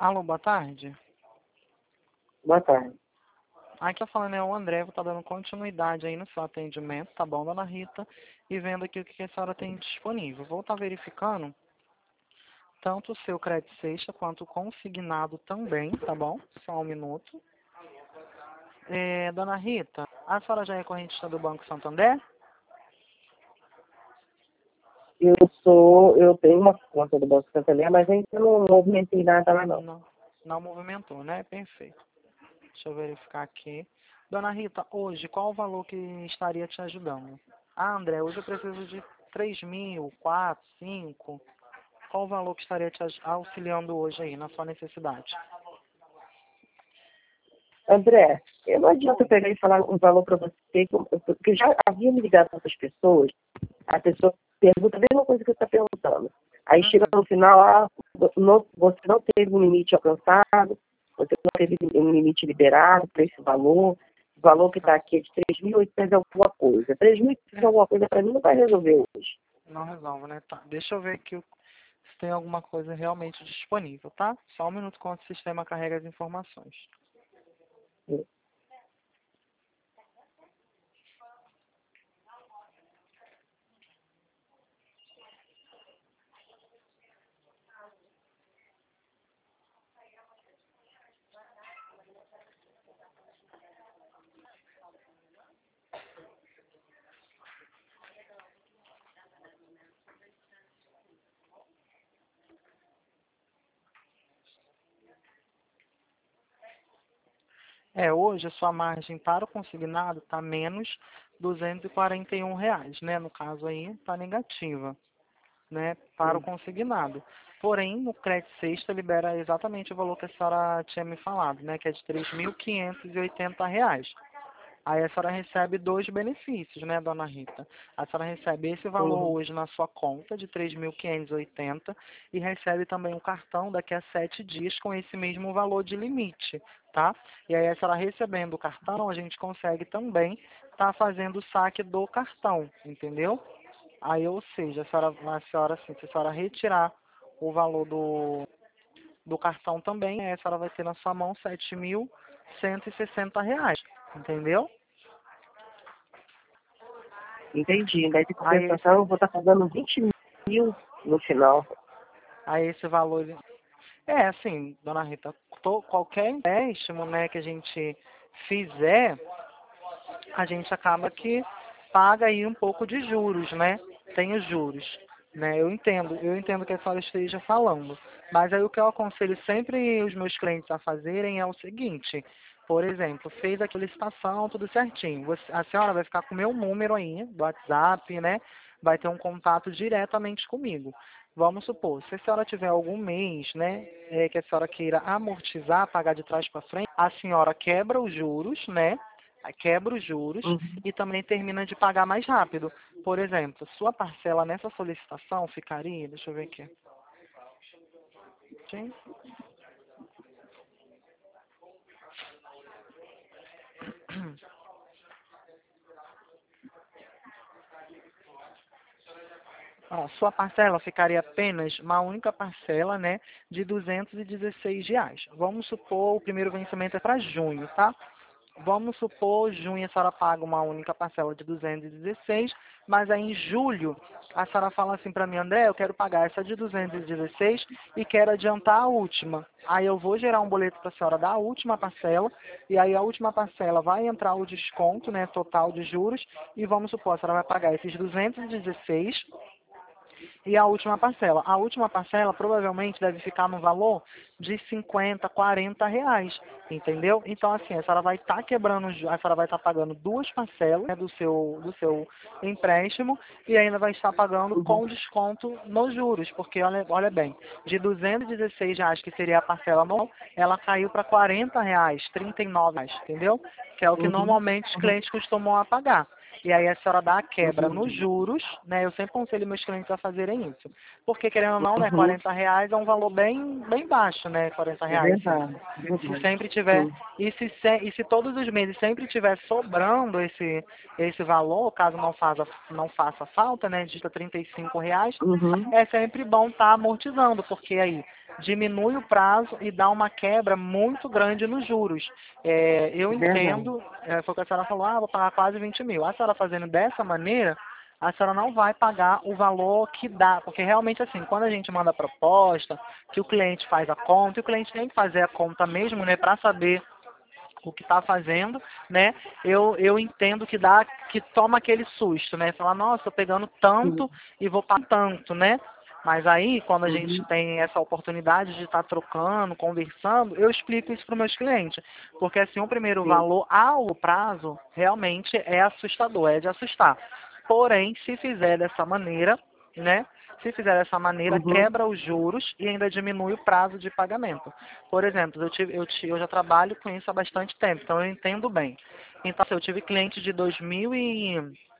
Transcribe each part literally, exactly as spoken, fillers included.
Alô, boa tarde. Boa tarde. Aqui tá falando é o André, vou estar dando continuidade aí no seu atendimento, tá bom, dona Rita? E vendo aqui o que a senhora tem disponível. Vou estar verificando tanto o seu crédito sexta quanto o consignado também, tá bom? Só um minuto. É, dona Rita, a senhora já é correntista do Banco Santander? Eu sou, eu tenho uma conta do Banco Santander, mas ainda não movimentei nada lá não. Não, não movimentou, né? Perfeito. Deixa eu verificar aqui. Dona Rita, hoje, qual o valor que estaria te ajudando? Ah, André, hoje eu preciso de três mil, quatro, cinco. Qual o valor que estaria te auxiliando hoje aí, na sua necessidade? André, eu não adianta eu pegar e falar um valor para você, porque eu já havia me ligado para outras pessoas, a pessoa pergunta a mesma coisa que você está perguntando. Aí chega Uhum. no final, ah, não, você não teve um limite alcançado, você não teve um limite liberado para esse valor, o valor que está aqui é de três mil e oitocentos alguma coisa. três mil e oitocentos alguma coisa para mim não vai resolver hoje. Não resolve, né? Tá. Deixa eu ver aqui o- se tem alguma coisa realmente disponível, tá? Só um minuto enquanto o sistema carrega as informações. É, hoje a sua margem para o consignado está menos duzentos e quarenta e um reais, né? No caso aí, está negativa, né? Para o consignado. Porém, no crédito sexta libera exatamente o valor que a senhora tinha me falado, né? Que é de três mil quinhentos e oitenta reais. Aí a senhora recebe dois benefícios, né, dona Rita? A senhora recebe esse valor Uhum. hoje na sua conta de três mil quinhentos e oitenta e recebe também um cartão daqui a sete dias com esse mesmo valor de limite, tá? E aí a senhora recebendo o cartão, a gente consegue também estar fazendo o saque do cartão, entendeu? Aí, ou seja, a senhora, a senhora, assim, se a senhora retirar o valor do, do cartão também, aí a senhora vai ter na sua mão sete mil cento e sessenta reais, entendeu? Entendi. Daí de Aí compensação esse, eu vou estar pagando vinte mil no final. aí esse valor. É assim, dona Rita, to- qualquer empréstimo, né, que a gente fizer, a gente acaba que paga aí um pouco de juros, né? Tem os juros, né? Eu entendo, eu entendo que a senhora esteja falando. Mas aí o que eu aconselho sempre os meus clientes a fazerem é o seguinte, por exemplo, fez aqui a licitação, tudo certinho. Você- a senhora vai ficar com o meu número aí, do WhatsApp, né? Vai ter um contato diretamente comigo. Vamos supor, se a senhora tiver algum mês, né, é, que a senhora queira amortizar, pagar de trás para frente, a senhora quebra os juros, né? Aí quebra os juros Uhum. e também termina de pagar mais rápido. Por exemplo, sua parcela nessa solicitação ficaria, deixa eu ver aqui. Sim. Ó, sua parcela ficaria apenas uma única parcela, né, de duzentos e dezesseis reais. Vamos supor, o primeiro vencimento é para junho, tá? Vamos supor, junho a senhora paga uma única parcela de duzentos e dezesseis, mas aí em julho a senhora fala assim para mim, André, eu quero pagar essa de duzentos e dezesseis e quero adiantar a última. Aí eu vou gerar um boleto para a senhora da última parcela e aí a última parcela vai entrar o desconto, né, total de juros e vamos supor, a senhora vai pagar esses duzentos e dezesseis e a última parcela. A última parcela provavelmente deve ficar no valor de cinquenta, quarenta reais, entendeu? Então, assim, a senhora vai estar quebrando, os ju- a senhora vai estar pagando duas parcelas, né, do seu, do seu empréstimo e ainda vai estar pagando Uhum. com desconto nos juros, porque olha, olha bem, de duzentos e dezesseis reais, que seria a parcela normal, ela caiu para quarenta reais, trinta e nove reais, entendeu? Que é o que Uhum. normalmente os Uhum. clientes costumam a pagar. E aí a senhora dá a quebra nos Entendi. juros, né? Eu sempre aconselho meus clientes a fazerem isso. Porque, querendo ou não, né, Uhum. quarenta reais é um valor bem, bem baixo, né? quarenta É reais. Se, verdade, é se verdade. sempre tiver, Sim. e se, se- e se todos os meses sempre tiver sobrando esse, esse valor, caso não faça, não faça falta, né? Dita trinta e cinco reais, Uhum. é sempre bom estar amortizando, porque aí diminui o prazo e dá uma quebra muito grande nos juros. É, eu entendo, é, foi o que a senhora falou, ah, vou pagar quase vinte mil. A senhora fazendo dessa maneira, a senhora não vai pagar o valor que dá, porque realmente assim, quando a gente manda a proposta, que o cliente faz a conta, e o cliente tem que fazer a conta mesmo, né, para saber o que está fazendo, né? Eu, eu entendo que dá, que toma aquele susto, né? Falar, nossa, estou pegando tanto e vou pagar tanto, né? Mas aí, quando a gente tem essa oportunidade de estar trocando, conversando, eu explico isso para os meus clientes. Porque assim, o primeiro valor ao prazo realmente é assustador, é de assustar. Porém, se fizer dessa maneira, né? Se fizer dessa maneira, Uhum. quebra os juros e ainda diminui o prazo de pagamento. Por exemplo, eu, tive, eu, tive, eu já trabalho com isso há bastante tempo, então eu entendo bem. Então, assim, eu tive cliente de dois mil e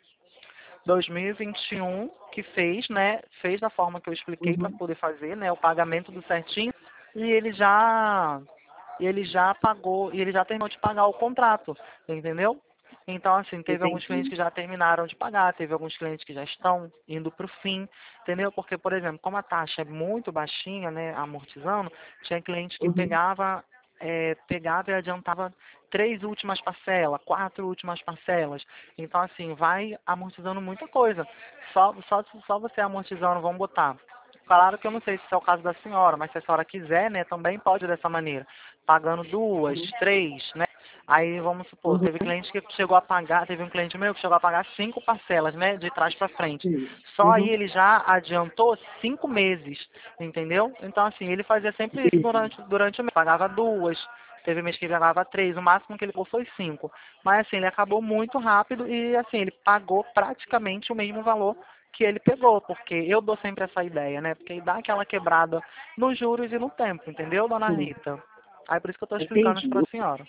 vinte e um que fez, né? Fez da forma que eu expliquei para Uhum. poder fazer, né? O pagamento do certinho e ele já, ele já pagou, e ele já terminou de pagar o contrato, entendeu? Então, assim, teve alguns clientes Entendi. que já terminaram de pagar, teve alguns clientes que já estão indo para o fim, entendeu? Porque, por exemplo, como a taxa é muito baixinha, né, amortizando, tinha cliente que Uhum. pegava, é, pegava e adiantava três últimas parcelas, quatro últimas parcelas. Então, assim, vai amortizando muita coisa. Só, só, só você amortizando, vamos botar. Claro que eu não sei se é o caso da senhora, mas se a senhora quiser, né, também pode dessa maneira. Pagando duas, três, né? Aí, vamos supor, Uhum. teve cliente que chegou a pagar, teve um cliente meu que chegou a pagar cinco parcelas, né, de trás para frente. Sim. Só aí Uhum. ele já adiantou cinco meses, entendeu? Então, assim, ele fazia sempre isso Entendi. durante, durante o mês. Pagava duas, teve mês que ele pagava três, o máximo que ele pagou foi cinco. Mas, assim, ele acabou muito rápido e, assim, ele pagou praticamente o mesmo valor que ele pegou, porque eu dou sempre essa ideia, né? Porque dá aquela quebrada nos juros e no tempo, entendeu, dona Sim. Rita? Aí por isso que eu estou explicando isso Entendi. para a senhora.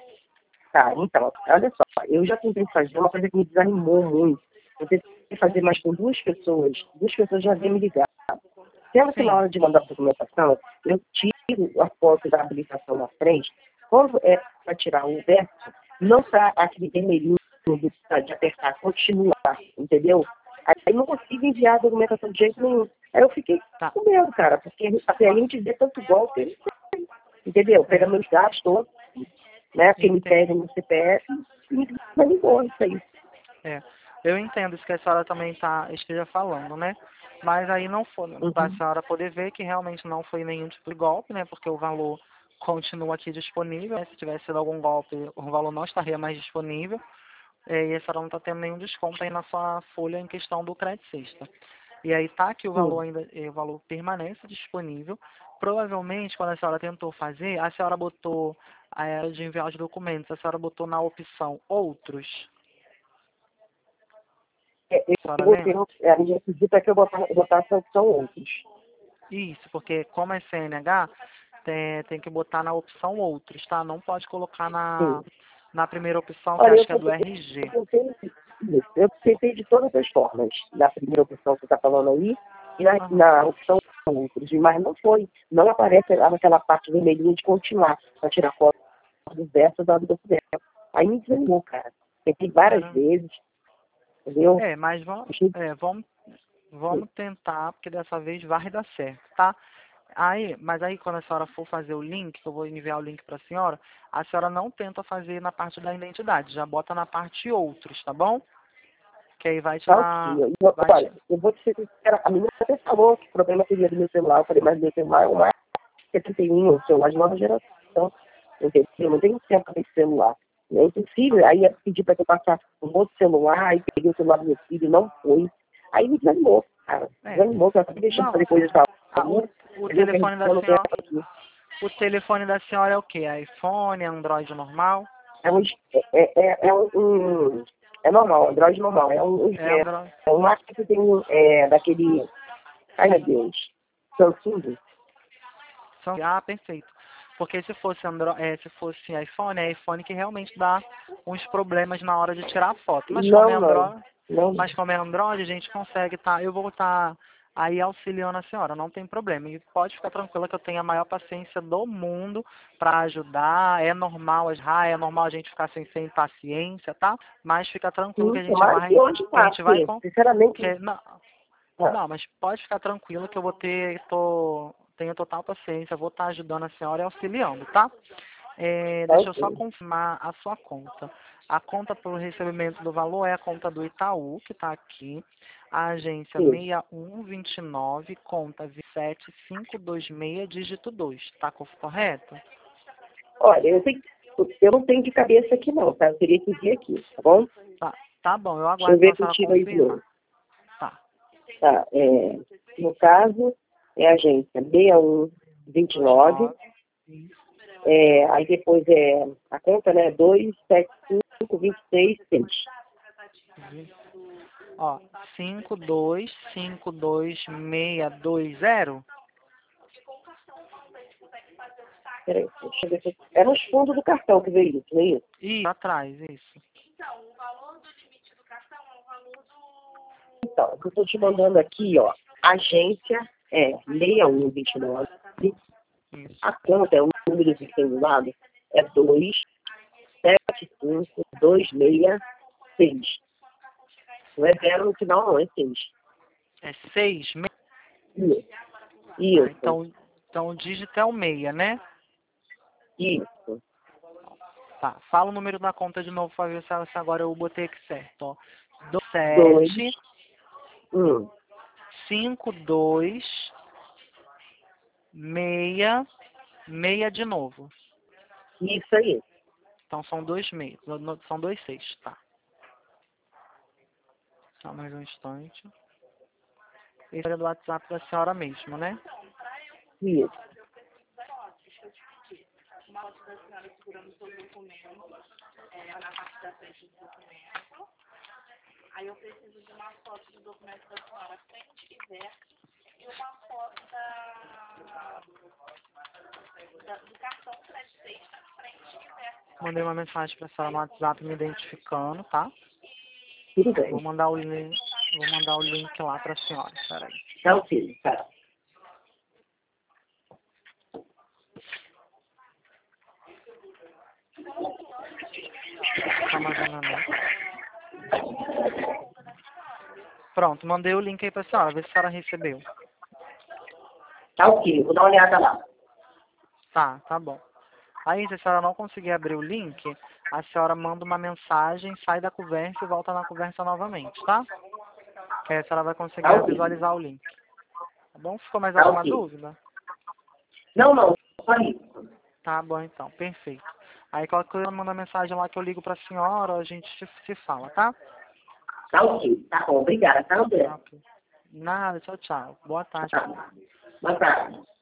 Tá, então, olha só, eu já tentei fazer uma coisa que me desanimou muito. Eu tentei fazer mais com duas pessoas. Duas pessoas já haviam me ligado. Sendo que na Sim, hora de mandar a documentação, eu tiro a foto da habilitação na frente. Quando é para tirar o verso, não está aquele vermelhinho de de apertar, continuar, entendeu? Aí não consigo enviar a documentação de jeito nenhum. Aí eu fiquei tá. com medo, cara, porque assim, a gente vê tanto golpe, entendeu? Pega É, meus dados todos, né? Porque me entendo. pedem no C P F e me manda embora isso aí. É, eu entendo isso que a senhora também tá, esteja falando, né? Mas aí não foi, para a Uhum. senhora poder ver que realmente não foi nenhum tipo de golpe, né? Porque o valor continua aqui disponível, né? Se tivesse sido algum golpe, o valor não estaria mais disponível. É, e a senhora não está tendo nenhum desconto aí na sua folha em questão do crédito sexta. E aí tá que o valor Sim. ainda, eh, o valor permanece disponível. Provavelmente, quando a senhora tentou fazer, a senhora botou a era de enviar os documentos, a senhora botou na opção outros. É, A senhora eu botei, lembra? no- a minha pediu para que eu botasse, botasse a opção outros. Isso, porque como é C N H, tem, tem que botar na opção outros, tá? Não pode colocar na, Sim. na primeira opção, que Olha, acho eu, que é do tentei- R G. eu tentei isso. Eu tentei de todas as formas. Na primeira opção que você está falando aí, e na, Aham. na opção outros. Mas não foi. Não aparece lá naquela parte vermelhinha de continuar para tirar foto do verso da do documento. Aí me desanimou, cara. Tentei várias Caramba. vezes, entendeu? É, mas vamos, Achei- é, vamos, vamos tentar, porque dessa vez vai dar certo, tá? Aí, mas aí quando a senhora for fazer o link, que eu vou enviar o link para a senhora, a senhora não tenta fazer na parte da identidade, já bota na parte outros, tá bom? Que aí vai te Tá ok. dar, Eu, eu- vai te, olha, eu vou te ser sincera, a menina até falou que o problema seria do meu celular. Eu falei, mas meu celular é um A setenta e um, um celular de nova geração. Entendeu? Eu não tenho tempo para esse celular. É impossível. Aí ia pedir para que eu passasse um outro celular, aí peguei o celular do meu filho, não foi. Aí me desanimou, cara. é, Desanimou, que eu acabei deixando de não, fazer coisas da a- o, rua. o Entendeu? telefone da Perguntando tempo senhora, aqui. o telefone da senhora é o quê? iPhone, Android normal? É um, é, é, é um, um- é normal, Android normal. É um, É é, Android? é um acho que tem um, é, daquele, ai meu Deus, Samsung. São- Ah, perfeito. Porque se fosse Andro... é, se fosse iPhone, é iPhone que realmente dá uns problemas na hora de tirar a foto. Mas como é Não, não. Android, Não, mas como é Android, a gente consegue, tá? Eu vou estar aí auxiliando a senhora, não tem problema. E pode ficar tranquila que eu tenho a maior paciência do mundo para ajudar. É normal errar, é normal a gente ficar sem, sem paciência, tá? Mas fica tranquilo que sim, a gente tomara vai, que hoje que a gente vai passe. com, Sinceramente, que não, ah, não, mas pode ficar tranquilo que eu vou ter, tô tenha total paciência, vou estar ajudando a senhora e auxiliando, tá? É, Tá deixa eu só ok. confirmar a sua conta. A conta pelo recebimento do valor é a conta do Itaú, que está aqui. A agência Sim. seis um dois nove, conta vinte e sete cinco dois seis, dígito dois. Está correto? Olha, eu, tenho, eu não tenho de cabeça aqui não, tá? Eu teria que vir aqui, tá bom? Tá, tá bom, eu Deixa eu aguardo ver então a se eu senhora tiro aí de confirmar. novo. Tá. Tá, é, no caso, é a agência seis um dois nove, é, aí depois é a conta, né, dois sete cinco dois seis seis. Ó, cinco dois cinco dois seis dois zero. Peraí, deixa eu ver se... Era os fundos do cartão que veio isso, não é isso? E atrás, isso. Então, o que eu estou te mandando aqui, ó, agência é seis um dois nove, Isso. a conta é o número que tem do lado, é dois sete cinco dois seis seis. Não é zero no final, não, é seis. É seis. Me... Isso, Ah, isso, então, então o dígito é o meia, né? isso. Tá. Fala o número da conta de novo para ver se se agora eu botei aqui certo, ó. Dois, sete um, cinco dois seis seis de novo. isso aí. Então são dois meios, são dois seis, tá. Só mais um instante. Esse é do WhatsApp da senhora mesmo, né? Isso. Mandei uma mensagem para a senhora no WhatsApp me identificando, tá? Tudo bem. Vou mandar o link, vou mandar o link lá para a senhora. Peraí. Tá ok, tá. Tá mandando, né? Pronto, mandei o link aí para a senhora, vê se a senhora recebeu. Tá ok, vou dar uma olhada lá. Tá, tá bom. Aí, se a senhora não conseguir abrir o link, a senhora manda uma mensagem, sai da conversa e volta na conversa novamente, tá? Que aí a senhora vai conseguir Tá ok. visualizar o link. Tá bom? Ficou mais Tá alguma ok. dúvida? Não, não, só isso. Tá bom, então. Perfeito. Aí, qualquer coisa, manda mensagem lá que eu ligo pra senhora, a gente se, se fala, tá? Tá ok, tá bom, obrigada, tá, André? Tá, ok. Nada, tchau, tchau. Boa tarde. Tá. Boa tarde.